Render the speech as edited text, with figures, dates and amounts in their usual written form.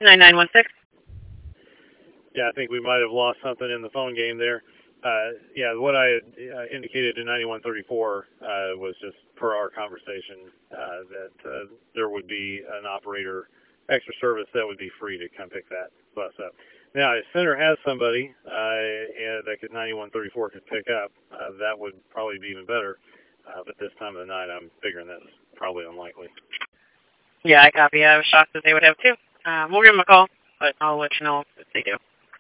9916. Yeah, I think we might have lost something in the phone game there. Yeah, what I had indicated to 9134 was just per our conversation that there would be an operator extra service that would be free to come pick that bus up. Now, if Center has somebody that 9134 could pick up, that would probably be even better. But this time of the night, I'm figuring that's probably unlikely. Yeah, I copy. I was shocked that they would have two. We'll give them a call, but I'll let you know if they do.